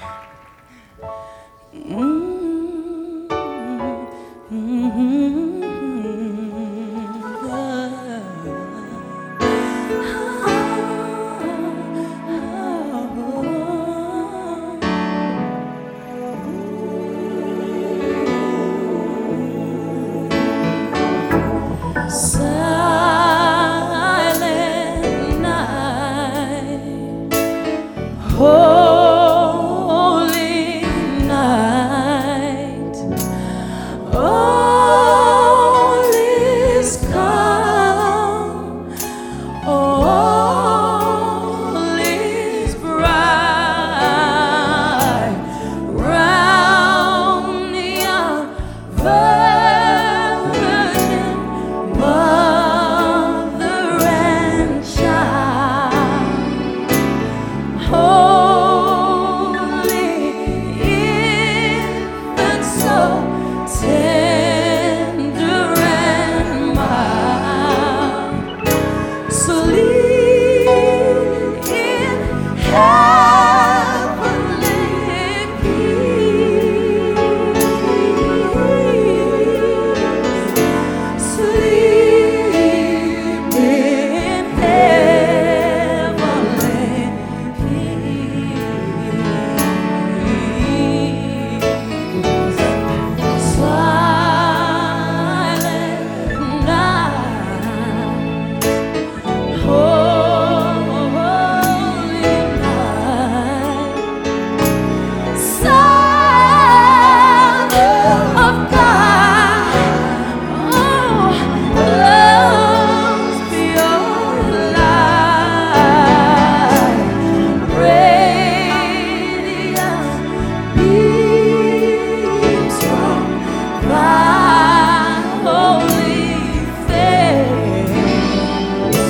Silent night, holy night, all is calm, all is bright, round the young virgin mother and child, holy infant, so tender and mild, sleep in heavenly peace, sleep in heavenly peace. Silent night, holy night, Son of God, oh, love's pure light, radiant beams from thy holy face,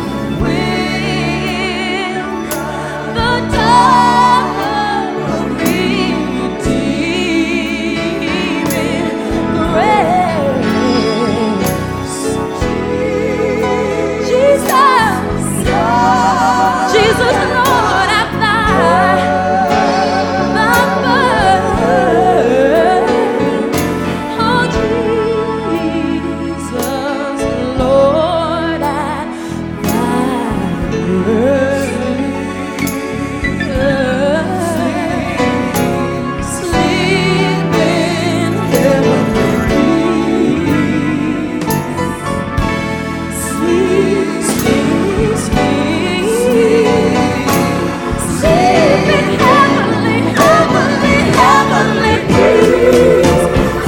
with the dawn of redeeming grace. Jesus, Lord, at thy birth. Oh, Jesus, Lord, at thy birth. Sleep in heavenly peace. Sleep, sleep, sleep, sleep in heavenly, heavenly, heavenly peace.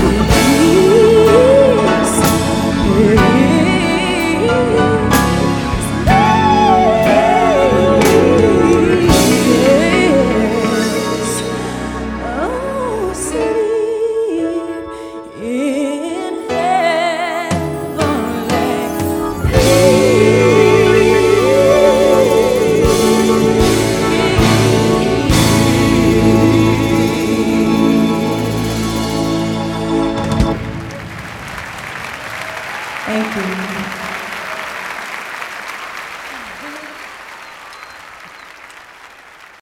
Peace, oh, sleep in heavenly peace. Thank you.